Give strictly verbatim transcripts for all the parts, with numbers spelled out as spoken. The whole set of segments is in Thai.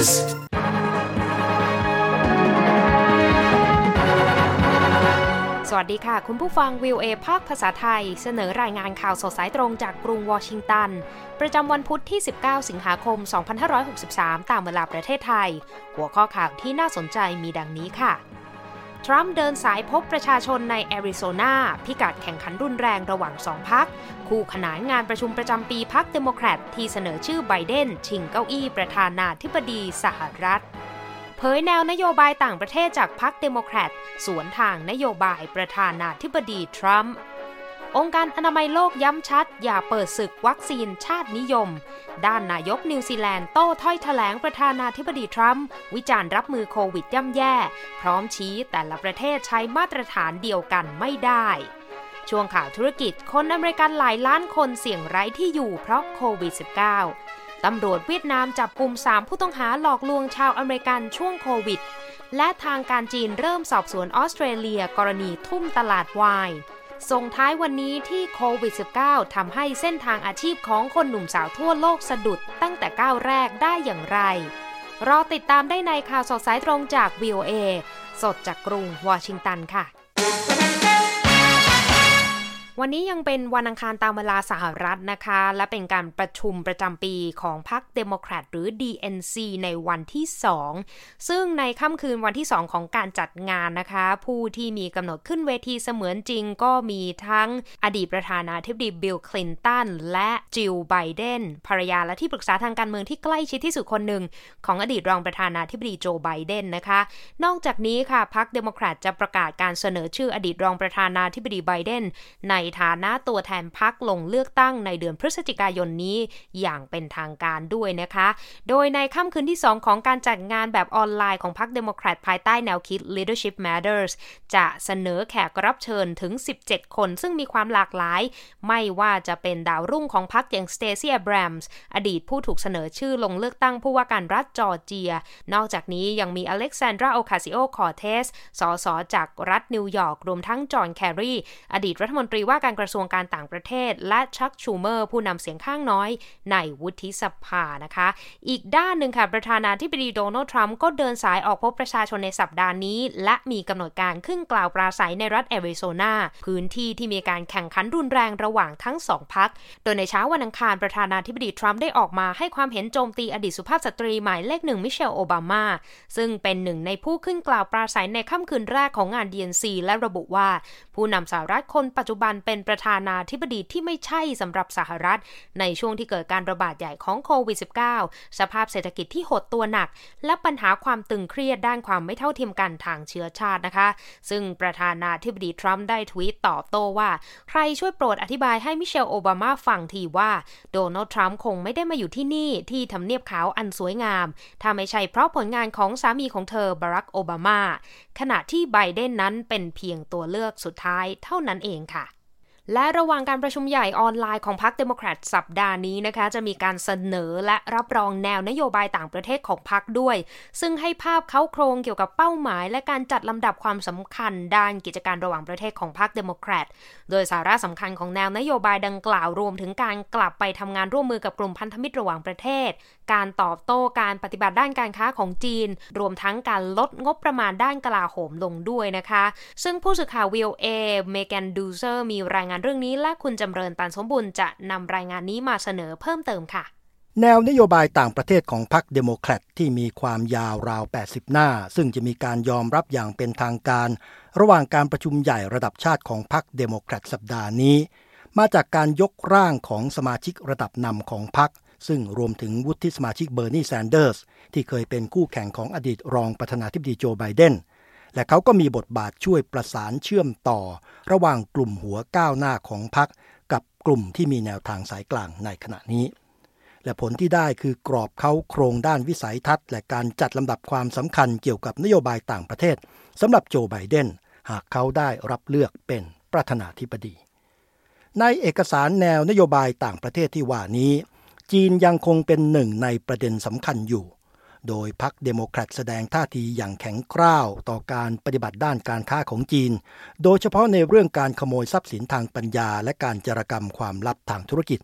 News สวัสดีค่ะคุณผู้ฟัง วี โอ เอ ภาคภาษาไทยเสนอรายงานข่าวสดสายตรงจากกรุงวอชิงตันประจำวันพุธที่สิบเก้าสิงหาคมสองพันห้าร้อยหกสิบสามตามเวลาประเทศไทยหัวข้อข่าวที่น่าสนใจมีดังนี้ค่ะทรัมป์เดินสายพบประชาชนในแอริโซนาพิกัดแข่งขันรุนแรงระหว่างสองพรรคคู่ขนานงานประชุมประจำปีพรรคเดโมแครตที่เสนอชื่อไบเดนชิงเก้าอี้ประธานาธิบดีสหรัฐเผยแนวนโยบายต่างประเทศจากพรรคเดโมแครตสวนทางนโยบายประธานาธิบดีทรัมป์องค์การอนามัยโลกย้ำชัดอย่าเปิดศึกวัคซีนชาตินิยมด้านนายกนิวซีแลนด์โต้ถ้อยแถลงประธานาธิบดีทรัมป์วิจารณ์รับมือโควิดย่ำแย่พร้อมชี้แต่ละประเทศใช้มาตรฐานเดียวกันไม่ได้ช่วงข่าวธุรกิจคนอเมริกันหลายล้านคนเสี่ยงไร้ที่อยู่เพราะโควิด สิบเก้า ตำรวจเวียดนามจับกุมสามผู้ต้องหาหลอกลวงชาวอเมริกันช่วงโควิดและทางการจีนเริ่มสอบสวนออสเตรเลียกรณีทุ่มตลาดไวน์ส่งท้ายวันนี้ที่โควิด สิบเก้า ทำให้เส้นทางอาชีพของคนหนุ่มสาวทั่วโลกสะดุดตั้งแต่ก้าวแรกได้อย่างไรรอติดตามได้ในข่าวสดสายตรงจาก วี โอ เอ สดจากกรุงวอชิงตันค่ะวันนี้ยังเป็นวันอังคารตามเวลาสหรัฐนะคะและเป็นการประชุมประจำปีของพรรคเดโมแครตหรือ ดี เอ็น ซี ในวันที่สองซึ่งในค่ำคืนวันที่สองของการจัดงานนะคะผู้ที่มีกำหนดขึ้นเวทีเสมือนจริงก็มีทั้งอดีตประธานาธิบดีบิลคลินตันและจิลไบเดนภรรยาและที่ปรึกษาทางการเมืองที่ใกล้ชิดที่สุดคนหนึ่งของอดีตรองประธานาธิบดีโจไบเดนนะคะนอกจากนี้ค่ะพรรคเดโมแครตจะประกาศการเสนอชื่ออดีตรองประธานาธิบดีไบเดนในฐานะตัวแทนพรรคลงเลือกตั้งในเดือนพฤศจิกายนนี้อย่างเป็นทางการด้วยนะคะโดยในค่ำคืนที่สองของการจัดงานแบบออนไลน์ของพรรคเดโมแครตภายใต้แนวคิด Leadership Matters จะเสนอแขกรับเชิญถึงสิบเจ็ดคนซึ่งมีความหลากหลายไม่ว่าจะเป็นดาวรุ่งของพรรคอย่างสเตซี่ แอบรามส์อดีตผู้ถูกเสนอชื่อลงเลือกตั้งผู้ว่าการรัฐจอร์เจียนอกจากนี้ยังมีอเล็กซานดรา โอคาซิโอ คอร์เทสสสจากรัฐนิวยอร์กรวมทั้งจอห์น แคร์รีอดีตรัฐมนตรีว่าการกระทรวงการต่างประเทศและชักชูเมอร์ผู้นำเสียงข้างน้อยในวุฒิสภานะคะอีกด้านหนึ่งค่ะประธานาธิบดีโดนัลด์ทรัมป์ก็เดินสายออกพบประชาชนในสัปดาห์นี้และมีกำหนดการขึ้นกล่าวปราศัยในรัฐแอริโซนาพื้นที่ที่มีการแข่งขันรุนแรงระหว่างทั้งสองพรรคโดยในเช้าวันอังคารประธานาธิบดีทรัมป์ได้ออกมาให้ความเห็นโจมตีอดีตสุภาพสตรีหมายเลขหนึ่งมิเชลโอบามาซึ่งเป็นหนึ่งในผู้ขึ้นกล่าวปราศัยในค่ำคืนแรกของงาน ดี เอ็น ซี และระบุว่าผู้นำสหรัฐคนปัจจุบันเป็นประธานาธิบดีที่ไม่ใช่สำหรับสหรัฐในช่วงที่เกิดการระบาดใหญ่ของโควิด สิบเก้า สภาพเศรษฐกิจที่หดตัวหนักและปัญหาความตึงเครียดด้านความไม่เท่าเทียมกันทางเชื้อชาตินะคะซึ่งประธานาธิบดีทรัมป์ได้ทวีตตอบโต้ว่าใครช่วยโปรดอธิบายให้มิเชลโอบามาฟังทีว่าโดนัลด์ทรัมป์คงไม่ได้มาอยู่ที่นี่ที่ทำเนียบขาวอันสวยงามถ้าไม่ใช่เพราะผลงานของสามีของเธอบารักโอบามาขณะที่ไบเดนนั้นเป็นเพียงตัวเลือกสุดท้ายเท่านั้นเองค่ะและระหว่างการประชุมใหญ่ออนไลน์ของพรรคเดโมแครตสัปดาห์นี้นะคะจะมีการเสนอและรับรองแนวนโยบายต่างประเทศของพรรคด้วยซึ่งให้ภาพเค้าโครงเกี่ยวกับเป้าหมายและการจัดลำดับความสำคัญด้านกิจการระหว่างประเทศของพรรคเดโมแครตโดยสาระสำคัญของแนวนโยบายดังกล่าวรวมถึงการกลับไปทำงานร่วมมือกับกลุ่มพันธมิตรระหว่างประเทศการตอบโต้การปฏิบัติด้านการค้าของจีนรวมทั้งการลดงบประมาณด้านกลาโหมลงด้วยนะคะซึ่งผู้สื่อข่าว วี โอ เอ เมแกนดูเซอร์มีรายงานเรื่องนี้และคุณจำเริญตันสมบุญจะนำรายงานนี้มาเสนอเพิ่มเติมค่ะแนวนโยบายต่างประเทศของพรรคเดโมแครตที่มีความยาวราวแปดสิบหน้าซึ่งจะมีการยอมรับอย่างเป็นทางการระหว่างการประชุมใหญ่ระดับชาติของพรรคเดโมแครตสัปดาห์นี้มาจากการยกร่างของสมาชิกระดับนำของพรรคซึ่งรวมถึงวุฒิสมาชิกเบอร์นีแซนเดอร์สที่เคยเป็นคู่แข่งของอดีตรองประธานาธิบดีโจไบเดนและเขาก็มีบทบาทช่วยประสานเชื่อมต่อระหว่างกลุ่มหัวก้าวหน้าของพรรคกับกลุ่มที่มีแนวทางสายกลางในขณะนี้และผลที่ได้คือกรอบเค้าโครงด้านวิสัยทัศน์และการจัดลำดับความสำคัญเกี่ยวกับนโยบายต่างประเทศสำหรับโจไบเดนหากเขาได้รับเลือกเป็นประธานาธิบดีในเอกสารแนวนโยบายต่างประเทศที่ว่านี้จีนยังคงเป็นหนึ่งในประเด็นสำคัญอยู่โดยพรรคเดโมแครตแสดงท่าทีอย่างแข็งกร้าวต่อการปฏิบัติด้านการค้าของจีนโดยเฉพาะในเรื่องการขโมยทรัพย์สินทางปัญญาและการจารกรรมความลับทางธุรกิจ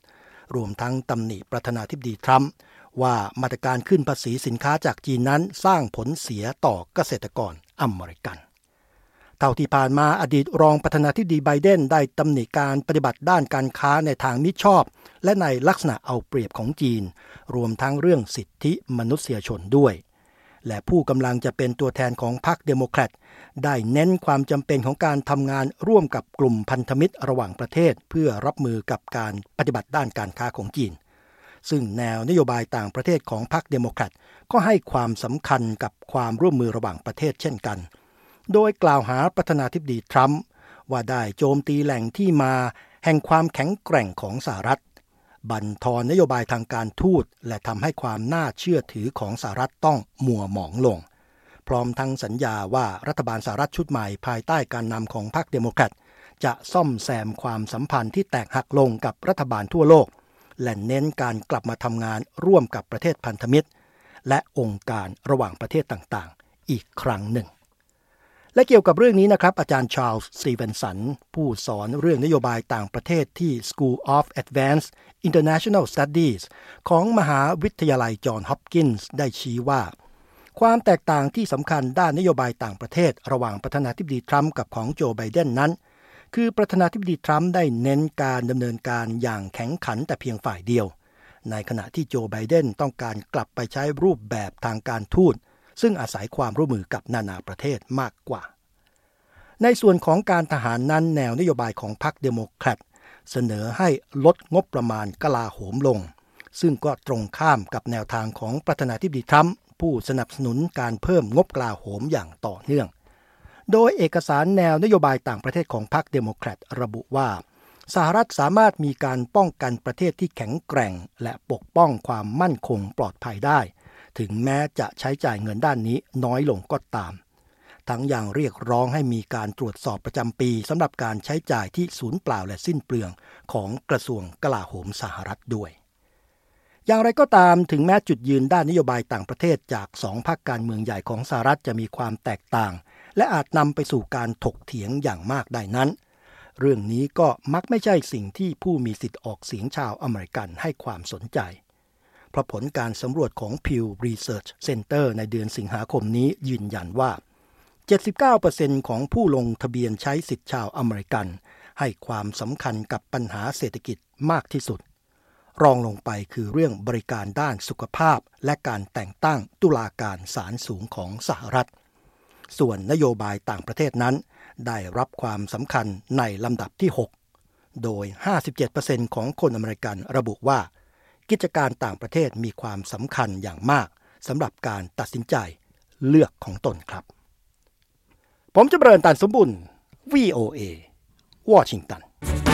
รวมทั้งตำหนิประธานาธิบดีทรัมป์ว่ามาตรการขึ้นภาษีสินค้าจากจีนนั้นสร้างผลเสียต่อเกษตรกรอเมริกันเท่าที่ผ่านมาอดีตรองประธานาธิบดีไบเดนได้ตำหนิการปฏิบัติด้านการค้าในทางมิชอบและในลักษณะเอาเปรียบของจีนรวมทั้งเรื่องสิทธิมนุษยชนด้วยและผู้กำลังจะเป็นตัวแทนของพรรคเดโมแครตได้เน้นความจำเป็นของการทำงานร่วมกับกลุ่มพันธมิตรระหว่างประเทศเพื่อรับมือกับการปฏิบัติด้านการค้าของจีนซึ่งแนวนโยบายต่างประเทศของพรรคเดโมแครตก็ให้ความสำคัญกับความร่วมมือระหว่างประเทศเช่นกันโดยกล่าวหาประธานาธิบดีทรัมป์ว่าได้โจมตีแหล่งที่มาแห่งความแข็งแกร่งของสหรัฐบั่นทอนนโยบายทางการทูตและทำให้ความน่าเชื่อถือของสหรัฐต้องมัวหมองลงพร้อมทั้งสัญญาว่ารัฐบาลสหรัฐชุดใหม่ภายใต้การนำของพรรคเดโมแครตจะซ่อมแซมความสัมพันธ์ที่แตกหักลงกับรัฐบาลทั่วโลกและเน้นการกลับมาทำงานร่วมกับประเทศพันธมิตรและองค์การระหว่างประเทศต่างๆอีกครั้งหนึ่งและเกี่ยวกับเรื่องนี้นะครับอาจารย์ชาร์ลส์ สตีเวนสันผู้สอนเรื่องนโยบายต่างประเทศที่ School of Advanced International Studies ของมหาวิทยาลัยจอห์นฮอปกินส์ได้ชี้ว่าความแตกต่างที่สำคัญด้านนโยบายต่างประเทศระหว่างประธานาธิบดีทรัมป์กับของโจไบเดนนั้นคือประธานาธิบดีทรัมป์ได้เน้นการดำเนินการอย่างแข็งขันแต่เพียงฝ่ายเดียวในขณะที่โจไบเดนต้องการกลับไปใช้รูปแบบทางการทูตซึ่งอาศัยความร่วมมือกับนานาประเทศมากกว่าในส่วนของการทหารนั้นแนวนโยบายของพรรคเดโมแครตเสนอให้ลดงบประมาณกลาโหมลงซึ่งก็ตรงข้ามกับแนวทางของประธานาธิบดีทรัมป์ผู้สนับสนุนการเพิ่มงบกลาโหมอย่างต่อเนื่องโดยเอกสารแนวนโยบายต่างประเทศของพรรคเดโมแครตระบุว่าสหรัฐสามารถมีการป้องกันประเทศที่แข็งแกร่งและปกป้องความมั่นคงปลอดภัยได้ถึงแม้จะใช้จ่ายเงินด้านนี้น้อยลงก็ตามทั้งยังเรียกร้องให้มีการตรวจสอบประจำปีสำหรับการใช้จ่ายที่สูญเปล่าและสิ้นเปลืองของกระทรวงกลาโหมสหรัฐด้วยอย่างไรก็ตามถึงแม้จุดยืนด้านนโยบายต่างประเทศจากสองพรรคการเมืองใหญ่ของสหรัฐจะมีความแตกต่างและอาจนำไปสู่การถกเถียงอย่างมากได้นั้นเรื่องนี้ก็มักไม่ใช่สิ่งที่ผู้มีสิทธิ์ออกเสียงชาวอเมริกันให้ความสนใจเพราะผลการสำรวจของ Pew Research Center ในเดือนสิงหาคมนี้ยืนยันว่า เจ็ดสิบเก้าเปอร์เซ็นต์ ของผู้ลงทะเบียนใช้สิทธิ์ชาวอเมริกันให้ความสำคัญกับปัญหาเศรษฐกิจมากที่สุดรองลงไปคือเรื่องบริการด้านสุขภาพและการแต่งตั้งตุลาการศาลสูงของสหรัฐส่วนนโยบายต่างประเทศนั้นได้รับความสำคัญในลำดับที่หกโดย ห้าสิบเจ็ดเปอร์เซ็นต์ ของคนอเมริกันระบุว่ากิจการต่างประเทศมีความสำคัญอย่างมากสำหรับการตัดสินใจเลือกของตนครับผมจำเริญตันสมบุญ วี โอ เอ วอชิงตัน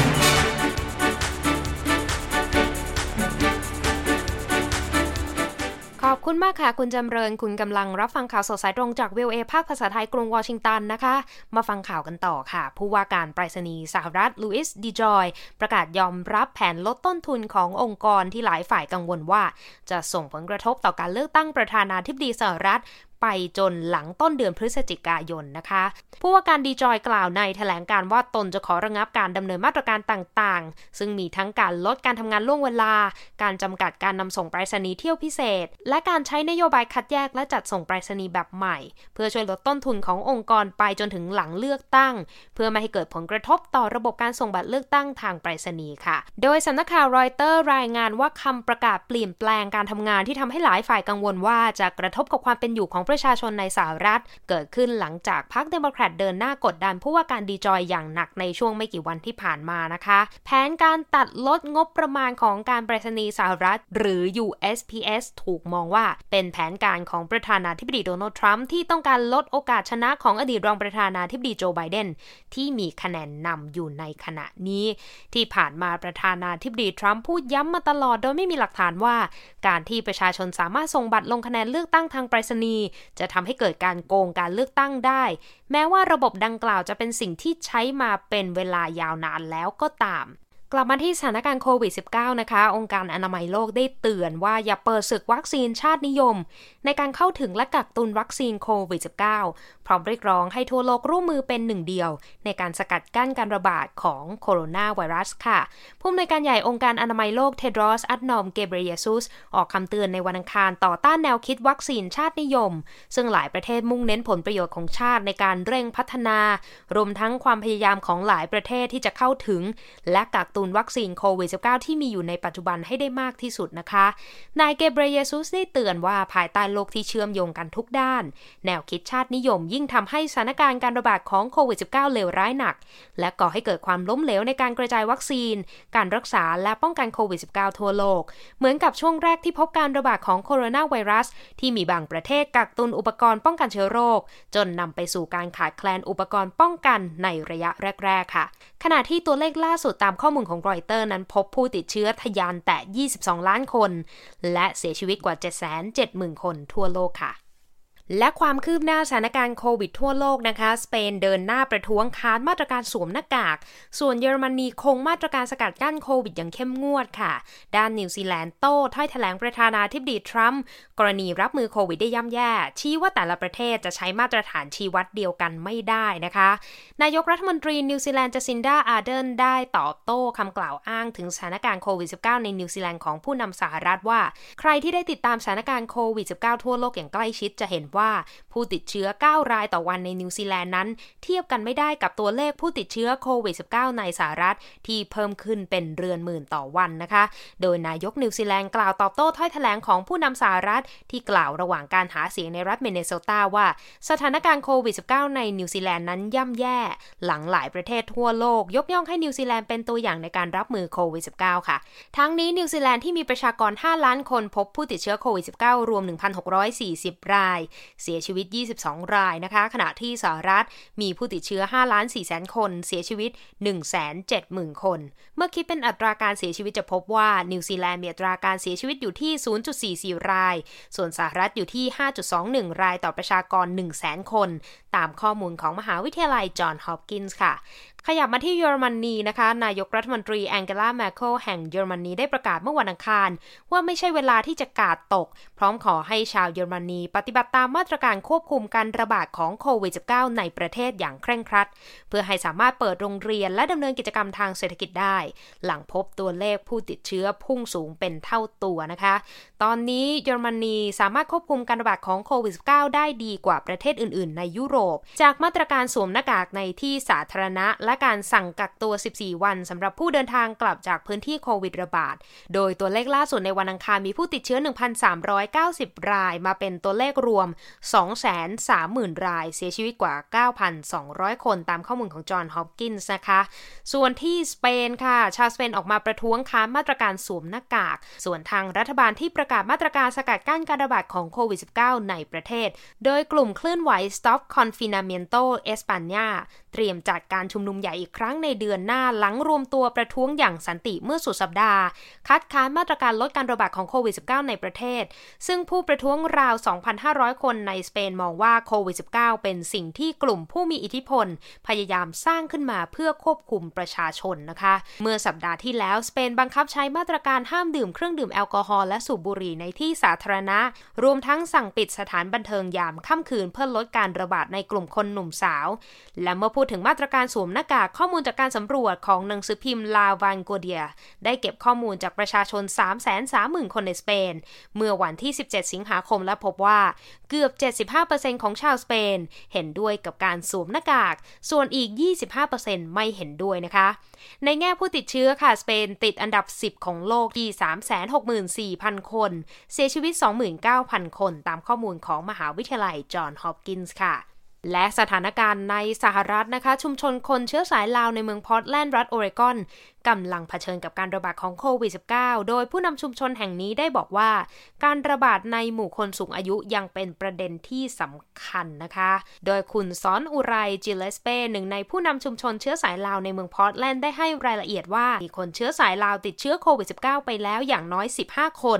ขอบคุณมากค่ะคุณจำเริญคุณกำลังรับฟังข่าวสดสายตรงจาก วี โอ เอ ภาคภาษาไทยกรุงวอชิงตันนะคะมาฟังข่าวกันต่อค่ะผู้ว่าการไปรษณีย์สหรัฐลุอิส ดีจอยประกาศยอมรับแผนลดต้นทุนขององค์กรที่หลายฝ่ายกังวลว่าจะส่งผลกระทบต่อการเลือกตั้งประธานาธิบดีสหรัฐไปจนหลังต้นเดือนพฤศจิกายนนะคะผู้ว่าการดีจอยกล่าวในแถลงการว่าตนจะขอระงับการดำเนินมาตรการต่างๆซึ่งมีทั้งการลดการทำงานล่วงเวลาการจำกัดการนำส่งไปรษณีย์เที่ยวพิเศษและการใช้นโยบายคัดแยกและจัดส่งไปรษณีย์แบบใหม่เพื่อช่วยลดต้นทุนขององค์กรไปจนถึงหลังเลือกตั้งเพื่อไม่ให้เกิดผลกระทบต่อระบบการส่งบัตรเลือกตั้งทางไปรษณีย์ค่ะโดยสำนักข่าวรอยเตอร์รายงานว่าคำประกาศเปลี่ยนแปลงการทำงานที่ทำให้หลายฝ่ายกังวลว่าจะกระทบกับความเป็นอยู่ของประชาชนในสหรัฐเกิดขึ้นหลังจากพรรคเดโมแครตเดินหน้ากดดันผู้ว่าการดีจอยอย่างหนักในช่วงไม่กี่วันที่ผ่านมานะคะแผนการตัดลดงบประมาณของการไปรษณีย์สหรัฐหรือ ยู เอส พี เอส ถูกมองว่าเป็นแผนการของประธานาธิบดีโดนัลด์ทรัมป์ที่ต้องการลดโอกาสชนะของอดีตรองประธานาธิบดีโจไบเดนที่มีคะแนนนำอยู่ในขณะนี้ที่ผ่านมาประธานาธิบดีทรัมป์พูดย้ำมาตลอดโดยไม่มีหลักฐานว่าการที่ประชาชนสามารถส่งบัตรลงคะแนนเลือกตั้งทางไปรษณีย์จะทำให้เกิดการโกงการเลือกตั้งได้แม้ว่าระบบดังกล่าวจะเป็นสิ่งที่ใช้มาเป็นเวลายาวนานแล้วก็ตามกลับมาที่สถานการณ์โควิด สิบเก้า นะคะองค์การอนามัยโลกได้เตือนว่าอย่าเปิดศึกวัคซีนชาตินิยมในการเข้าถึงและกักตุนวัคซีนโควิด สิบเก้า พร้อมเรียกร้องให้ทั่วโลกร่วมมือเป็นหนึ่งเดียวในการสกัดกั้นการระบาดของโคโรนาไวรัสค่ะผู้อำนวยการใหญ่องค์การอนามัยโลกเทดรอส อัดนอม เกเบรียซุสออกคำเตือนในวันอังคารต่อต้านแนวคิดวัคซีนชาตินิยมซึ่งหลายประเทศมุ่งเน้นผลประโยชน์ของชาติในการเร่งพัฒนารวมทั้งความพยายามของหลายประเทศที่จะเข้าถึงและกักตุนวัคซีนโควิด สิบเก้า ที่มีอยู่ในปัจจุบันให้ได้มากที่สุดนะคะนายเกเบรียซุสได้เตือนว่าภายใต้โลกที่เชื่อมโยงกันทุกด้านแนวคิดชาตินิยมยิ่งทำให้สถานการณ์การระบาดของโควิด สิบเก้า เลวร้ายหนักและก่อให้เกิดความล้มเหลวในการกระจายวัคซีนการรักษาและป้องกันโควิด สิบเก้า ทั่วโลกเหมือนกับช่วงแรกที่พบการระบาดของโคโรนาไวรัสที่มีบางประเทศกักตุนอุปกรณ์ป้องกันเชื้อโรคจนนำไปสู่การขาดแคลนอุปกรณ์ป้องกันในระยะแรกๆค่ะขณะที่ตัวเลขล่าสุดตามข้อมูลของรอยเตอร์นั้นพบผู้ติดเชื้อทะยานแตะยี่สิบสองล้านคนและเสียชีวิตกว่า เจ็ดแสนเจ็ดหมื่น คนทั่วโลกค่ะและความคืบหน้าสถานการณ์โควิดทั่วโลกนะคะสเปนเดินหน้าประท้วงค้านมาตรการสวมหน้ากากส่วนเยอรมนีคงมาตรการสกัดกั้นโควิดอย่างเข้มงวดค่ะด้านนิวซีแลนด์โต้ถ้อยแถลงประธานาธิบดีทรัมป์กรณีรับมือโควิดได้ย่ำแย่ชี้ว่าแต่ละประเทศจะใช้มาตรฐานชี้วัดเดียวกันไม่ได้นะคะนายกรัฐมนตรีนิวซีแลนด์จาซินดาอาร์เดนได้ตอบโต้คำกล่าวอ้างถึงสถานการณ์โควิด สิบเก้า ในนิวซีแลนด์ของผู้นำสหรัฐว่าใครที่ได้ติดตามสถานการณ์โควิด สิบเก้า ทั่วโลกอย่างใกล้ชิดจะเห็นว่าผู้ติดเชื้อเก้ารายต่อวันในนิวซีแลนด์นั้นเทียบกันไม่ได้กับตัวเลขผู้ติดเชื้อโควิด สิบเก้า ในสหรัฐที่เพิ่มขึ้นเป็นเรือนหมื่นต่อวันนะคะโดยนายกนิวซีแลนด์กล่าวตอบโต้ถ้อยแถลงของผู้นำสหรัฐที่กล่าวระหว่างการหาเสียงในรัฐมินนิโซตาว่าสถานการณ์โควิด สิบเก้า ในนิวซีแลนด์นั้นย่ำแย่หลังหลายประเทศทั่วโลกยกย่องให้นิวซีแลนด์เป็นตัวอย่างในการรับมือโควิด สิบเก้า ค่ะทั้งนี้นิวซีแลนด์ที่มีประชากรห้าล้านคนพบผู้ติดเชื้อโควิด สิบเก้า รวม หนึ่งพันหกร้อยสี่สิบ รายเสียชีวิตยี่สิบสองรายนะคะขณะที่สหรัฐมีผู้ติดเชื้อห้าล้านสี่แสนคนเสียชีวิต หนึ่งแสนเจ็ดหมื่น คนเมื่อคิดเป็นอัตราการเสียชีวิตจะพบว่านิวซีแลนด์มีอัตราการเสียชีวิตอยู่ที่ ศูนย์จุดสี่สี่ รายส่วนสหรัฐอยู่ที่ ห้าจุดสองหนึ่ง รายต่อประชากร หนึ่งแสน คนตามข้อมูลของมหาวิทยาลัยจอห์นฮอปกินส์ค่ะขยับมาที่เยอรมนีนะคะนายกรัฐมนตรีแองเกลา แมเคลแห่งเยอรมนีได้ประกาศเมื่อวันอังคารว่าไม่ใช่เวลาที่จะกาดตกพร้อมขอให้ชาวเยอรมนีปฏิบัติตามมาตรการควบคุมการระบาดของโควิด สิบเก้า ในประเทศอย่างเคร่งครัดเพื่อให้สามารถเปิดโรงเรียนและดำเนินกิจกรรมทางเศรษฐกิจได้หลังพบตัวเลขผู้ติดเชื้อพุ่งสูงเป็นเท่าตัวนะคะตอนนี้เยอรมนีสามารถควบคุมการระบาดของโควิด สิบเก้า ได้ดีกว่าประเทศอื่นๆในยุโรปจากมาตรการสวมหน้ากากในที่สาธารณะและการสั่งกักตัวสิบสี่วันสำหรับผู้เดินทางกลับจากพื้นที่โควิดระบาดโดยตัวเลขล่าสุดในวันอังคารมีผู้ติดเชื้อ หนึ่งพันสามร้อยเก้าสิบ รายมาเป็นตัวเลขรวม สองแสนสามหมื่น รายเสียชีวิตกว่า เก้าพันสองร้อย คนตามข้อมูลของจอห์นฮอปกินส์นะคะส่วนที่สเปนค่ะชาวสเปนออกมาประท้วงค้านมาตรการสวมหน้ากากส่วนทางรัฐบาลที่ประกาศมาตรการสกัดกั้นการระบาดของโควิด สิบเก้า ในประเทศโดยกลุ่มเคลื่อนไหว Stop Confinamiento España เตรียมจัดการชุมนุมใหญ่อีกครั้งในเดือนหน้าหลังรวมตัวประท้วงอย่างสันติเมื่อสุดสัปดาห์คัดค้านมาตรการลดการระบาดของโควิด สิบเก้า ในประเทศซึ่งผู้ประท้วงราว สองพันห้าร้อย คนในสเปนมองว่าโควิด สิบเก้า เป็นสิ่งที่กลุ่มผู้มีอิทธิพลพยายามสร้างขึ้นมาเพื่อควบคุมประชาชนนะคะเมื่อสัปดาห์ที่แล้วสเปนบังคับใช้มาตรการห้ามดื่มเครื่องดื่มแอลกอฮอล์และสูบบุหรี่ในที่สาธารณะรวมทั้งสั่งปิดสถานบันเทิงยามค่ำคืนเพื่อลดการระบาดในกลุ่มคนหนุ่มสาวและเมื่อพูดถึงมาตรการสวมหน้ากากข้อมูลจากการสำรวจของหนังสือพิมพ์ลาวันโกเดียได้เก็บข้อมูลจากประชาชน สามแสนสามหมื่น คนในสเปนเมื่อวันที่สิบเจ็ดสิงหาคมและพบว่าเกือบ เจ็ดสิบห้าเปอร์เซ็นต์ ของชาวสเปนเห็นด้วยกับการสวมหน้ากากส่วนอีก ยี่สิบห้าเปอร์เซ็นต์ ไม่เห็นด้วยนะคะในแง่ผู้ติดเชื้อค่ะสเปนติดอันดับสิบของโลกที่ สามแสนหกหมื่นสี่พัน คนเสียชีวิต สองหมื่นเก้าพัน คนตามข้อมูลของมหาวิทยาลัยจอห์นฮอปกินส์ค่ะและสถานการณ์ในสหรัฐนะคะชุมชนคนเชื้อสายลาวในเมืองพอร์ตแลนด์รัฐโอเรกอนกำลังเผชิญกับการระบาดของโควิด สิบเก้า โดยผู้นำชุมชนแห่งนี้ได้บอกว่าการระบาดในหมู่คนสูงอายุยังเป็นประเด็นที่สำคัญนะคะโดยคุณซ้อนอุไรจิเลสเป้หนึ่งในผู้นำชุมชนเชื้อสายลาวในเมืองพอร์ตแลนด์ได้ให้รายละเอียดว่ามีคนเชื้อสายลาวติดเชื้อโควิด สิบเก้า ไปแล้วอย่างน้อยสิบห้าคน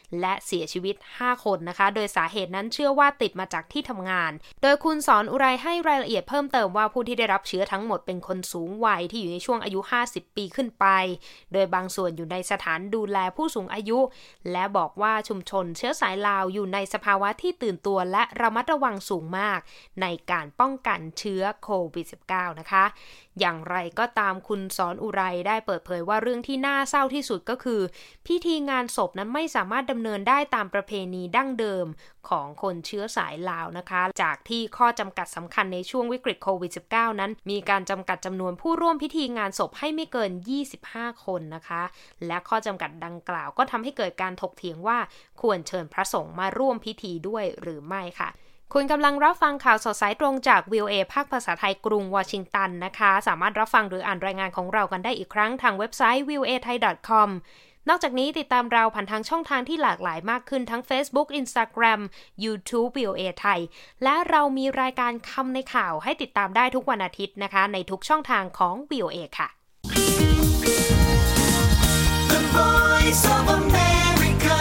และเสียชีวิตห้าคนนะคะโดยสาเหตุนั้นเชื่อว่าติดมาจากที่ทำงานโดยคุณสอนอุไรให้รายละเอียดเพิ่มเติมว่าผู้ที่ได้รับเชื้อทั้งหมดเป็นคนสูงวัยที่อยู่ในช่วงอายุห้าสิบปีขึ้นไปโดยบางส่วนอยู่ในสถานดูแลผู้สูงอายุและบอกว่าชุมชนเชื้อสายลาวอยู่ในสภาวะที่ตื่นตัวและระมัดระวังสูงมากในการป้องกันเชื้อโควิด สิบเก้า นะคะอย่างไรก็ตามคุณสอนอุไรได้เปิดเผยว่าเรื่องที่น่าเศร้าที่สุดก็คือพิธีงานศพนั้นไม่สามารถดำเนินได้ตามประเพณีดั้งเดิมของคนเชื้อสายลาวนะคะจากที่ข้อจำกัดสำคัญในช่วงวิกฤตโควิด สิบเก้า นั้นมีการจำกัดจำนวนผู้ร่วมพิธีงานศพให้ไม่เกินยี่สิบห้าคนนะคะและข้อจำกัดดังกล่าวก็ทำให้เกิดการถกเถียงว่าควรเชิญพระสงฆ์มาร่วมพิธีด้วยหรือไม่ค่ะคุณกำลังรับฟังข่าวสดสายตรงจาก วี โอ เอ ภาคภาษาไทยกรุงวอชิงตันนะคะสามารถรับฟังหรืออ่านรายงานของเรากันได้อีกครั้งทางเว็บไซต์ วี โอ เอ ไทย ดอท คอม นอกจากนี้ติดตามเราผ่านทางช่องทางที่หลากหลายมากขึ้นทั้ง Facebook Instagram YouTube วี โอ เอ ไทยและเรามีรายการคำในข่าวให้ติดตามได้ทุกวันอาทิตย์นะคะในทุกช่องทางของ วี โอ เอ ค่ะ The Voice of America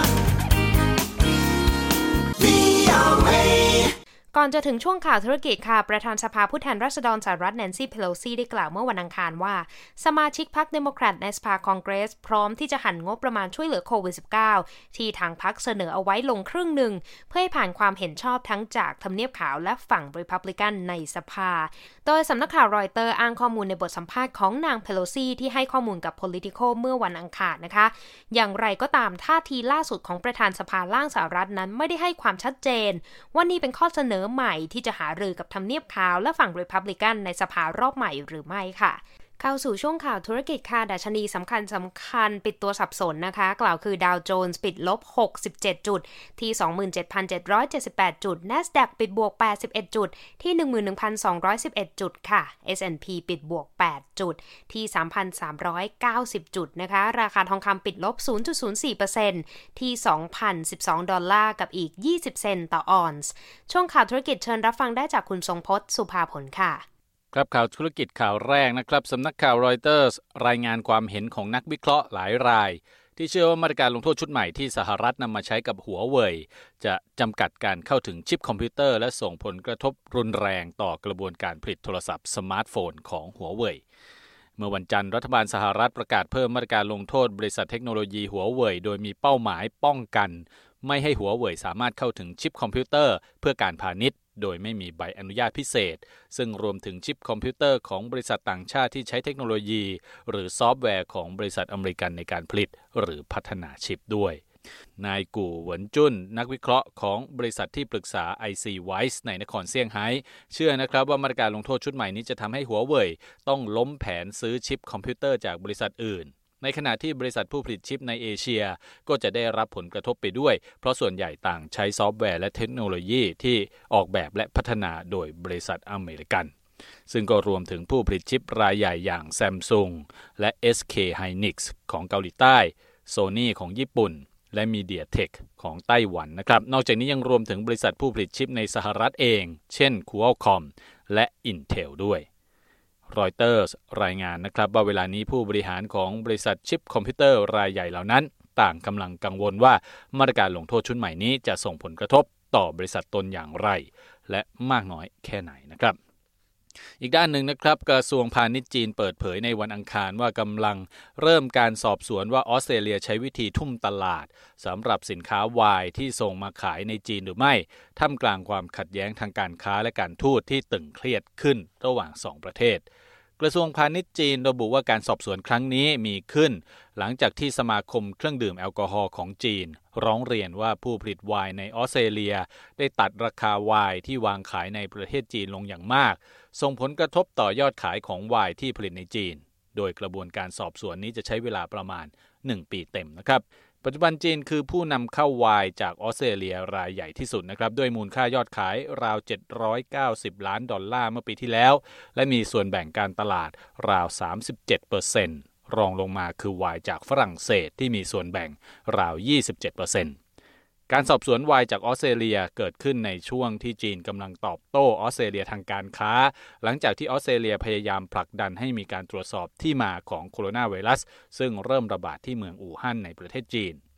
วี โอ เอก่อนจะถึงช่วงข่าวธุรกิจค่ะประธานสภาผู้แทนราษฎรสหรัฐแนนซี่เพโลซีได้กล่าวเมื่อวันอังคารว่าสมาชิกพรรคเดโมแครตในสภาคองเกรสพร้อมที่จะหันงบประมาณช่วยเหลือโควิด สิบเก้า ที่ทางพรรคเสนอเอาไว้ลงครึ่งหนึ่งเพื่อให้ผ่านความเห็นชอบทั้งจากทำเนียบขาวและฝั่งรีพับลิกันในสภาโดยสำนักข่าวรอยเตอร์อ้างข้อมูลในบทสัมภาษณ์ของนางเพโลซีที่ให้ข้อมูลกับ Politico เมื่อวันอังคารนะคะอย่างไรก็ตามท่าทีล่าสุดของประธานสภาล่างสหรัฐนั้นไม่ได้ให้ความชัดเจนว่านี่เป็นข้อเสนอใหม่ที่จะหารือกับทำเนียบขาวและฝั่งรีพับลิกันในสภารอบใหม่หรือไม่ค่ะเข้าสู่ช่วงข่าวธุรกิจค่ะดัชนีสำคัญสำคัญปิดตัวสับสนนะคะกล่าวคือดาวโจนส์ปิดลบหกสิบเจ็ดจุดที่ สองหมื่นเจ็ดพันเจ็ดร้อยเจ็ดสิบแปด จุด NASDAQ ปิดบวกแปดสิบเอ็ดจุดที่ หนึ่งหมื่นหนึ่งพันสองร้อยสิบเอ็ด จุดค่ะ เอส แอนด์ พี ปิดบวกแปดจุดที่ สามพันสามร้อยเก้าสิบ จุดนะคะราคาทองคำปิดลบ ศูนย์จุดศูนย์สี่เปอร์เซ็นต์ ที่ สองพันสิบสองดอลลาร์กับอีกยี่สิบเซนต์ต่อออนซ์ช่วงข่าวธุรกิจเชิญรับฟังได้จากคุณทรงพจน์สุภาผลค่ะครับข่าวธุรกิจข่าวแรกนะครับสำนักข่าวรอยเตอร์สรายงานความเห็นของนักวิเคราะห์หลายรายที่เชื่อว่ามาตรการลงโทษชุดใหม่ที่สหรัฐนำมาใช้กับหัวเว่ยจะจำกัดการเข้าถึงชิปคอมพิวเตอร์และส่งผลกระทบรุนแรงต่อกระบวนการผลิตโทรศัพท์สมาร์ทโฟนของหัวเว่ยเมื่อวันจันทร์รัฐบาลสหรัฐประกาศเพิ่มมาตรการลงโทษบริษัทเทคโนโลยีหัวเว่ยโดยมีเป้าหมายป้องกันไม่ให้หัวเว่ยสามารถเข้าถึงชิปคอมพิวเตอร์เพื่อการพาณิชย์โดยไม่มีใบอนุญาตพิเศษซึ่งรวมถึงชิปคอมพิวเตอร์ของบริษัทต่างชาติที่ใช้เทคโนโลยีหรือซอฟต์แวร์ของบริษัทอเมริกันในการผลิตหรือพัฒนาชิปด้วยนายกู่เหวินจุ้นนักวิเคราะห์ของบริษัทที่ปรึกษา ไอ ซี Wise ในนครเซี่ยงไฮ้เชื่อนะครับว่ามาตรการลงโทษชุดใหม่นี้จะทำให้หัวเว่ยต้องล้มแผนซื้อชิปคอมพิวเตอร์จากบริษัทอื่นในขณะที่บริษัทผู้ผลิตชิปในเอเชียก็จะได้รับผลกระทบไปด้วยเพราะส่วนใหญ่ต่างใช้ซอฟต์แวร์และเทคโนโลยีที่ออกแบบและพัฒนาโดยบริษัทอเมริกันซึ่งก็รวมถึงผู้ผลิตชิปรายใหญ่อย่าง Samsung และ เอส เค Hynix ของเกาหลีใต้ Sony ของญี่ปุ่นและ MediaTek ของไต้หวันนะครับนอกจากนี้ยังรวมถึงบริษัทผู้ผลิตชิปในสหรัฐเองเช่น Qualcomm และ Intel ด้วยรอยเตอร์สรายงานนะครับว่าเวลานี้ผู้บริหารของบริษัทชิปคอมพิวเตอร์รายใหญ่เหล่านั้นต่างกำลังกังวลว่ามาตรการลงโทษชุดใหม่นี้จะส่งผลกระทบต่อบริษัทตนอย่างไรและมากน้อยแค่ไหนนะครับอีกด้านหนึ่งนะครับกระทรวงพาณิชย์จีนเปิดเผยในวันอังคารว่ากำลังเริ่มการสอบสวนว่าออสเตรเลียใช้วิธีทุ่มตลาดสำหรับสินค้าไวน์ที่ส่งมาขายในจีนหรือไม่ท่ามกลางความขัดแย้งทางการค้าและการทูตที่ตึงเครียดขึ้นระหว่างสองประเทศกระทรวงพาณิชย์จีนระบุว่าการสอบสวนครั้งนี้มีขึ้นหลังจากที่สมาคมเครื่องดื่มแอลกอฮอล์ของจีนร้องเรียนว่าผู้ผลิตไวน์ในออสเตรเลียได้ตัดราคาไวน์ที่วางขายในประเทศจีนลงอย่างมากส่งผลกระทบต่อยอดขายของไวน์ที่ผลิตในจีนโดยกระบวนการสอบสวนนี้จะใช้เวลาประมาณหนึ่งปีเต็มนะครับปัจจุบันจีนคือผู้นำเข้าไวน์จากออสเตรเลียรายใหญ่ที่สุดนะครับด้วยมูลค่ายอดขายราวเจ็ดร้อยเก้าสิบล้านดอลลาร์เมื่อปีที่แล้วและมีส่วนแบ่งการตลาดราว สามสิบเจ็ดเปอร์เซ็นต์ รองลงมาคือไวน์จากฝรั่งเศสที่มีส่วนแบ่งราว ยี่สิบเจ็ดเปอร์เซ็นต์ การสอบสวนไวน์จากออสเตรเลียเกิดขึ้นในช่วงที่จีนกำลังตอบโต้ออสเตรเลียทางการค้าหลังจากที่ออสเตรเลียพยายามผลักดันให้มีการตรวจสอบที่มาของโคโรนาไวรัสซึ่งเริ่มระบาดที่เมืองอู่ฮั่นในประเทศจีน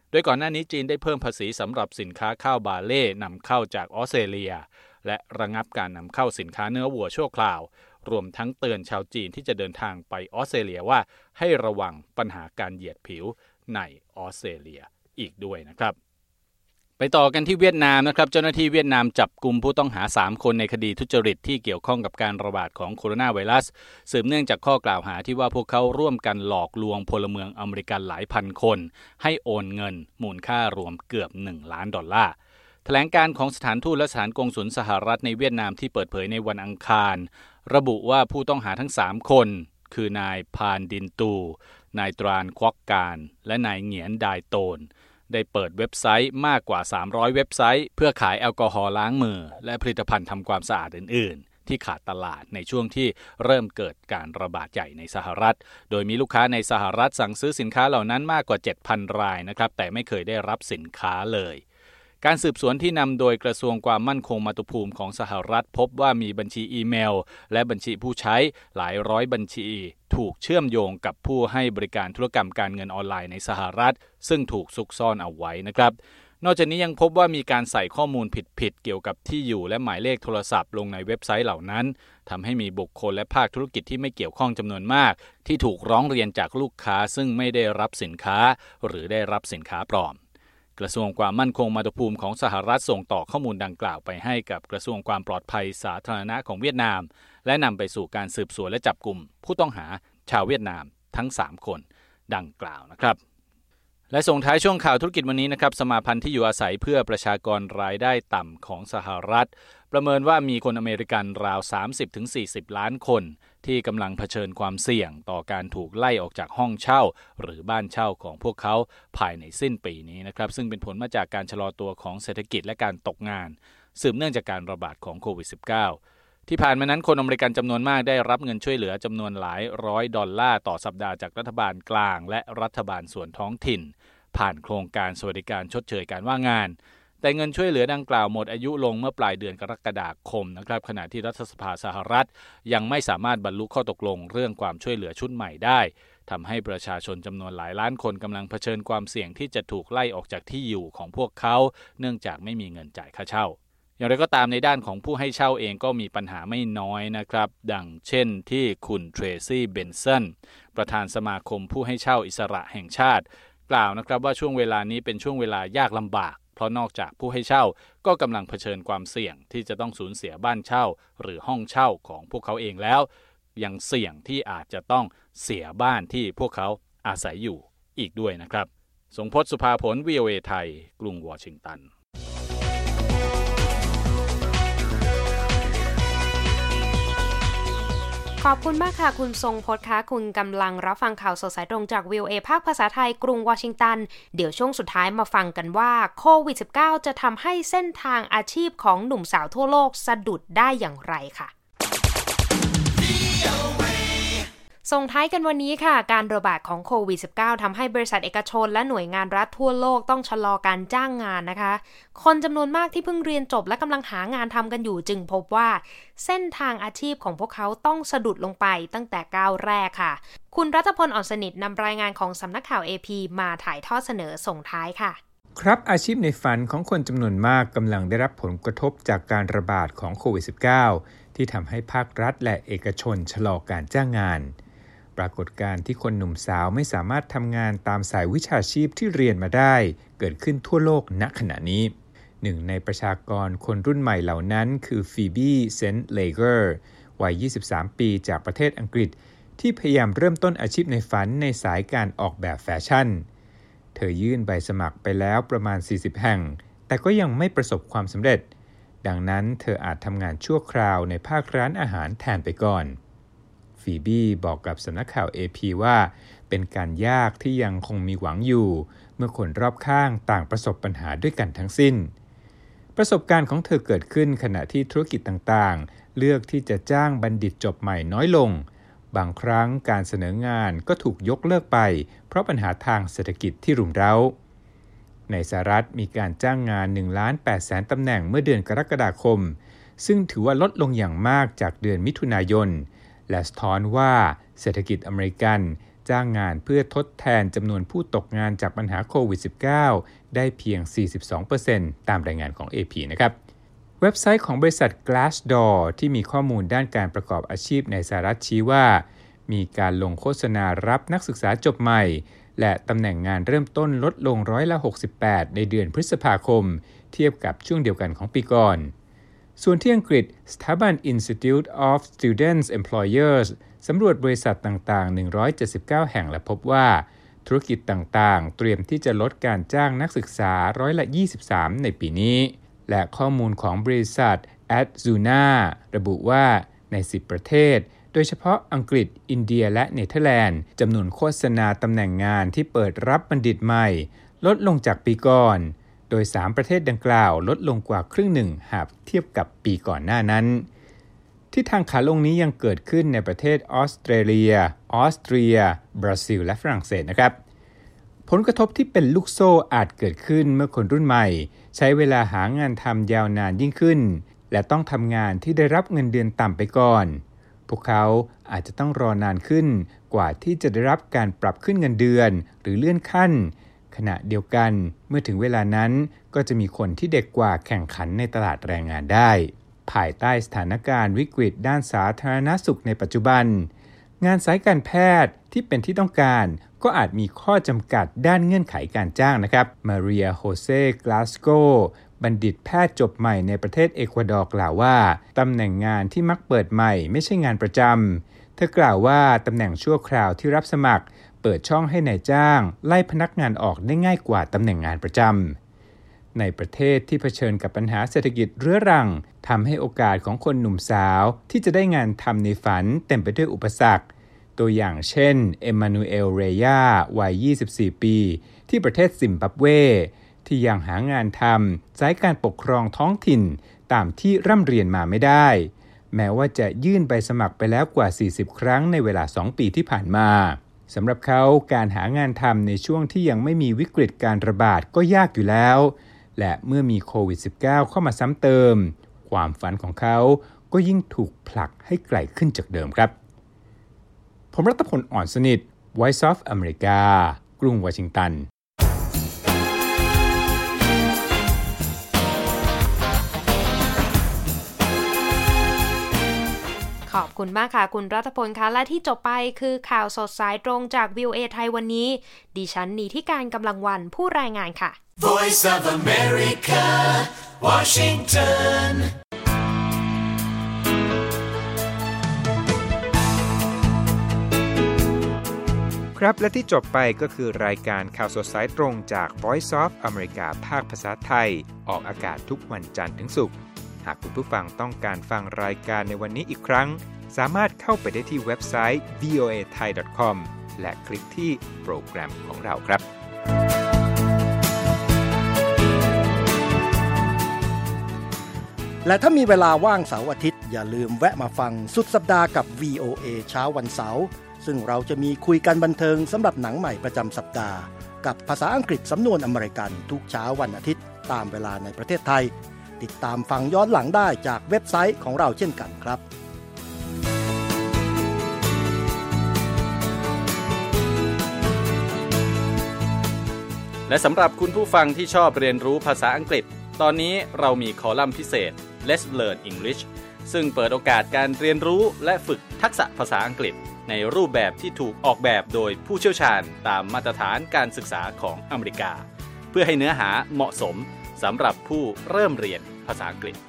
โดยก่อนหน้านี้จีนได้เพิ่มภาษีสำหรับสินค้าข้าวบาเล่นำเข้าจากออสเตรเลียและระงับการนำเข้าสินค้าเนื้อวัวชั่วคราวรวมทั้งเตือนชาวจีนที่จะเดินทางไปออสเตรเลียว่าให้ระวังปัญหาการเหยียดผิวในออสเตรเลียอีกด้วยนะครับไปต่อกันที่เวียดนามนะครับเจ้าหน้าที่เวียดนามจับกุมผู้ต้องหาสามคนในคดีทุจริตที่เกี่ยวข้องกับการระบาดของโคโรนาไวรัสสืบเนื่องจากข้อกล่าวหาที่ว่าพวกเขาร่วมกันหลอกลวงพลเมืองอเมริกันหลายพันคนให้โอนเงินมูลค่ารวมเกือบหนึ่งล้านดอลลาร์แถลงการของสถานทูตและสถานกงสุลสหรัฐในเวียดนามที่เปิดเผยในวันอังคารระบุว่าผู้ต้องหาทั้งสามคนคือนายพานดินตูนายตรานควักการและนายเหงียนดายโตนได้เปิดเว็บไซต์มากกว่าสามร้อยเว็บไซต์เพื่อขายแอลกอฮอล์ล้างมือและผลิตภัณฑ์ทำความสะอาดอื่นๆที่ขาดตลาดในช่วงที่เริ่มเกิดการระบาดใหญ่ในสหรัฐโดยมีลูกค้าในสหรัฐสั่งซื้อสินค้าเหล่านั้นมากกว่า เจ็ดพัน รายนะครับแต่ไม่เคยได้รับสินค้าเลยการสืบสวนที่นำโดยกระทรวงความมั่นคงมาตุภูมิของสหรัฐพบว่ามีบัญชีอีเมลและบัญชีผู้ใช้หลายร้อยบัญชีถูกเชื่อมโยงกับผู้ให้บริการธุรกรรมการเงินออนไลน์ในสหรัฐซึ่งถูกซุกซ่อนเอาไว้นะครับนอกจากนี้ยังพบว่ามีการใส่ข้อมูลผิดๆเกี่ยวกับที่อยู่และหมายเลขโทรศัพท์ลงในเว็บไซต์เหล่านั้นทำให้มีบุคคลและภาคธุรกิจที่ไม่เกี่ยวข้องจำนวนมากที่ถูกร้องเรียนจากลูกค้าซึ่งไม่ได้รับสินค้าหรือได้รับสินค้าปลอมกระทรวงความมั่นคงมาตุภูมิของสหรัฐส่งต่อข้อมูลดังกล่าวไปให้กับกระทรวงความปลอดภัยสาธารณะของเวียดนามและนำไปสู่การสืบสวนและจับกุมผู้ต้องหาชาวเวียดนามทั้งสามคนดังกล่าวนะครับและส่งท้ายช่วงข่าวธุรกิจวันนี้นะครับสมาพันธ์ที่อยู่อาศัยเพื่อประชากรรายได้ต่ำของสหรัฐประเมินว่ามีคนอเมริกันราว สามสิบถึงสี่สิบ ล้านคนที่กำลังเผชิญความเสี่ยงต่อการถูกไล่ออกจากห้องเช่าหรือบ้านเช่าของพวกเขาภายในสิ้นปีนี้นะครับซึ่งเป็นผลมาจากการชะลอตัวของเศรษฐกิจและการตกงานสืบเนื่องจากการระบาดของโควิด สิบเก้า ที่ผ่านมานั้นคนอเมริกันจำนวนมากได้รับเงินช่วยเหลือจำนวนหลายร้อยดอลลาร์ต่อสัปดาห์จากรัฐบาลกลางและรัฐบาลส่วนท้องถิ่นผ่านโครงการสวัสดิการชดเชยการว่างงานแต่เงินช่วยเหลือดังกล่าวหมดอายุลงเมื่อปลายเดือนกรกฎาคมนะครับขณะที่รัฐสภาสหรัฐยังไม่สามารถบรรลุข้อตกลงเรื่องความช่วยเหลือชุดใหม่ได้ทำให้ประชาชนจำนวนหลายล้านคนกำลังเผชิญความเสี่ยงที่จะถูกไล่ออกจากที่อยู่ของพวกเขาเนื่องจากไม่มีเงินจ่ายค่าเช่าอย่างไรก็ตามในด้านของผู้ให้เช่าเองก็มีปัญหาไม่น้อยนะครับดังเช่นที่คุณเทรซี่เบนสันประธานสมาคมผู้ให้เช่าอิสระแห่งชาติกล่าวนะครับว่าช่วงเวลานี้เป็นช่วงเวลายากลำบากเพราะนอกจากผู้ให้เช่าก็กำลังเผชิญความเสี่ยงที่จะต้องสูญเสียบ้านเช่าหรือห้องเช่าของพวกเขาเองแล้วยังเสี่ยงที่อาจจะต้องเสียบ้านที่พวกเขาอาศัยอยู่อีกด้วยนะครับทรงพจน์สุภาผล วี โอ เอ ไทยกรุงวอชิงตันขอบคุณมากค่ะคุณทรงพจน์คะคุณกำลังรับฟังข่าวสดสายตรงจาก วี โอ เอ ภาคภาษาไทยกรุงวอชิงตันเดี๋ยวช่วงสุดท้ายมาฟังกันว่าโควิด สิบเก้า จะทำให้เส้นทางอาชีพของหนุ่มสาวทั่วโลกสะดุดได้อย่างไรค่ะส่งท้ายกันวันนี้ค่ะการระบาดของโควิด สิบเก้า ทำให้บริษัทเอกชนและหน่วยงานรัฐทั่วโลกต้องชะลอการจ้างงานนะคะคนจำนวนมากที่เพิ่งเรียนจบและกำลังหางานทำกันอยู่จึงพบว่าเส้นทางอาชีพของพวกเขาต้องสะดุดลงไปตั้งแต่ก้าวแรกค่ะคุณรัตพล อ่อนสนิทนำรายงานของสำนักข่าว เอ พี มาถ่ายทอดเสนอส่งท้ายค่ะครับอาชีพในฝันของคนจำนวนมากกำลังได้รับผลกระทบจากการระบาดของโควิด สิบเก้า ที่ทำให้ภาครัฐและเอกชนชะลอการจ้างงานปรากฏการณ์ที่คนหนุ่มสาวไม่สามารถทำงานตามสายวิชาชีพที่เรียนมาได้เกิดขึ้นทั่วโลกณขณะนี้หนึ่งในประชากรคนรุ่นใหม่เหล่านั้นคือฟีบี้เซนต์เลเกอร์วัยยี่สิบสามปีจากประเทศอังกฤษที่พยายามเริ่มต้นอาชีพในฝันในสายการออกแบบแฟชั่นเธอยื่นใบสมัครไปแล้วประมาณสี่สิบแห่งแต่ก็ยังไม่ประสบความสำเร็จดังนั้นเธออาจทำงานชั่วคราวในภาคร้านอาหารแทนไปก่อนฟีบี้บอกกับสำนักข่าว เอ พี ว่าเป็นการยากที่ยังคงมีหวังอยู่เมื่อคนรอบข้างต่างประสบปัญหาด้วยกันทั้งสิ้นประสบการณ์ของเธอเกิดขึ้นขณะที่ธุรกิจต่างๆเลือกที่จะจ้างบัณฑิตจบใหม่น้อยลงบางครั้งการเสนองานก็ถูกยกเลิกไปเพราะปัญหาทางเศรษฐกิจที่รุมเร้าในสหรัฐมีการจ้างงาน หนึ่งล้านแปดแสน ตำแหน่งเมื่อเดือนกรกฎาคมซึ่งถือว่าลดลงอย่างมากจากเดือนมิถุนายนและสะท้อนว่าเศรษฐกิจอเมริกันจ้างงานเพื่อทดแทนจำนวนผู้ตกงานจากปัญหาโควิด สิบเก้า ได้เพียง สี่สิบสองเปอร์เซ็นต์ ตามรายงานของ เอ พี นะครับเว็บไซต์ของบริษัท Glassdoor ที่มีข้อมูลด้านการประกอบอาชีพในสหรัฐชี้ว่ามีการลงโฆษณารับนักศึกษาจบใหม่และตำแหน่งงานเริ่มต้นลดลงร้อยละหกสิบแปดในเดือนพฤษภาคมเทียบกับช่วงเดียวกันของปีก่อนส่วนที่อังกฤษสถาบัน Institute of Students Employers สำรวจบริษัทต่างๆหนึ่งร้อยเจ็ดสิบเก้าแห่งและพบว่าธุรกิจต่างๆเตรียมที่จะลดการจ้างนักศึกษาร้อยละยี่สิบสามในปีนี้และข้อมูลของบริษัท Adzuna ระบุว่าในสิบประเทศโดยเฉพาะอังกฤษอินเดียและเนเธอร์แลนด์จำนวนโฆษณาตำแหน่งงานที่เปิดรับบัณฑิตใหม่ลดลงจากปีก่อนโดยสามประเทศดังกล่าวลดลงกว่าครึ่งหนึ่งหากเทียบกับปีก่อนหน้านั้นที่ทางขาลงนี้ยังเกิดขึ้นในประเทศออสเตรเลียออสเตรียบราซิลและฝรั่งเศสนะครับผลกระทบที่เป็นลูกโซ่อาจเกิดขึ้นเมื่อคนรุ่นใหม่ใช้เวลาหางานทำยาวนานยิ่งขึ้นและต้องทำงานที่ได้รับเงินเดือนต่ำไปก่อนพวกเขาอาจจะต้องรอนานขึ้นกว่าที่จะได้รับการปรับขึ้นเงินเดือนหรือเลื่อนขั้นขณะเดียวกันเมื่อถึงเวลานั้นก็จะมีคนที่เด็กกว่าแข่งขันในตลาดแรงงานได้ภายใต้สถานการณ์วิกฤตด้านสาธารณสุขในปัจจุบันงานสายการแพทย์ที่เป็นที่ต้องการก็อาจมีข้อจำกัดด้านเงื่อนไขการจ้างนะครับมาเรียโฮเซกลาสโกบัณฑิตแพทย์จบใหม่ในประเทศเอกวาดอร์กล่าวว่าตำแหน่งงานที่มักเปิดใหม่ไม่ใช่งานประจำเธอกล่าวว่าตำแหน่งชั่วคราวที่รับสมัครเปิดช่องให้นายจ้างไล่พนักงานออกได้ง่ายกว่าตำแหน่งงานประจำในประเทศที่เผชิญกับปัญหาเศรษฐกิจเรื้อรังทำให้โอกาสของคนหนุ่มสาวที่จะได้งานทำในฝันเต็มไปด้วยอุปสรรคตัวอย่างเช่นเอมมานูเอลเรยาวัยยี่สิบสี่ปีที่ประเทศซิมบับเวที่ยังหางานทำสายการปกครองท้องถิ่นตามที่ร่ำเรียนมาไม่ได้แม้ว่าจะยื่นใบสมัครไปแล้วกว่าสี่สิบครั้งในเวลาสองปีที่ผ่านมาสำหรับเขาการหางานทำในช่วงที่ยังไม่มีวิกฤตการระบาดก็ยากอยู่แล้วและเมื่อมีโควิด สิบเก้า เข้ามาซ้ำเติมความฝันของเขาก็ยิ่งถูกผลักให้ไกลขึ้นจากเดิมครับผมรัตพล อ่อนสนิท Voice of America กรุงวอชิงตันขอบคุณมากค่ะคุณรัตพลคะและที่จบไปคือข่าวสดสายตรงจาก วี โอ เอ ไทยวันนี้ดิฉันนีที่การกำลังวันผู้รายงานค่ะ Voice of America Washington ครับและที่จบไปก็คือรายการข่าวสดสายตรงจาก Voice of America ภาคภาษาไทยออกอากาศทุกวันจันทร์ถึงศุกร์หากคุณผู้ฟังต้องการฟังรายการในวันนี้อีกครั้งสามารถเข้าไปได้ที่เว็บไซต์ วี โอ เอ ไทย ดอท คอม และคลิกที่โปรแกรมของเราครับและถ้ามีเวลาว่างเสาร์อาทิตย์อย่าลืมแวะมาฟังสุดสัปดาห์กับ วี โอ เอ เช้าวันเสาร์ซึ่งเราจะมีคุยกันบันเทิงสำหรับหนังใหม่ประจำสัปดาห์กับภาษาอังกฤษสำนวนอเมริกันทุกเช้าวันอาทิตย์ตามเวลาในประเทศไทยติดตามฟังย้อนหลังได้จากเว็บไซต์ของเราเช่นกันครับและสำหรับคุณผู้ฟังที่ชอบเรียนรู้ภาษาอังกฤษตอนนี้เรามีคอลัมน์พิเศษ Let's Learn English ซึ่งเปิดโอกาสการเรียนรู้และฝึกทักษะภาษาอังกฤษในรูปแบบที่ถูกออกแบบโดยผู้เชี่ยวชาญตามมาตรฐานการศึกษาของอเมริกาเพื่อให้เนื้อหาเหมาะสมสำหรับผู้เริ่มเรียนภาษาอังกฤษ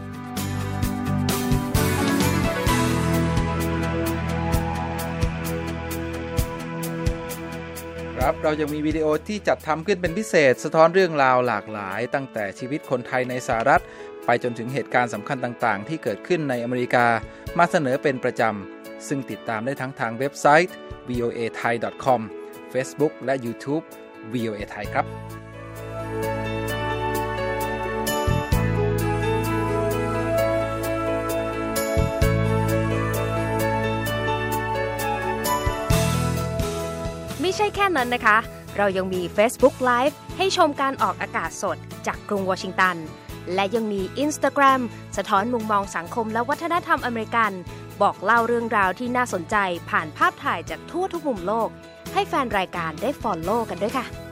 ครับเรายังมีวิดีโอที่จัดทำขึ้นเป็นพิเศษสะท้อนเรื่องราวหลากหลายตั้งแต่ชีวิตคนไทยในสหรัฐไปจนถึงเหตุการณ์สำคัญต่างๆที่เกิดขึ้นในอเมริกามาเสนอเป็นประจำซึ่งติดตามได้ทั้งทางเว็บไซต์ วี โอ เอ ไทย ดอท คอม Facebook และ YouTube วี โอ เอ ไทยครับไม่ใช่แค่นั้นนะคะเรายังมี Facebook Live ให้ชมการออกอากาศสดจากกรุงวอชิงตันและยังมี Instagram สะท้อนมุมมองสังคมและวัฒนธรรมอเมริกันบอกเล่าเรื่องราวที่น่าสนใจผ่านภาพถ่ายจากทั่วทุกมุมโลกให้แฟนรายการได้ follow กันด้วยค่ะ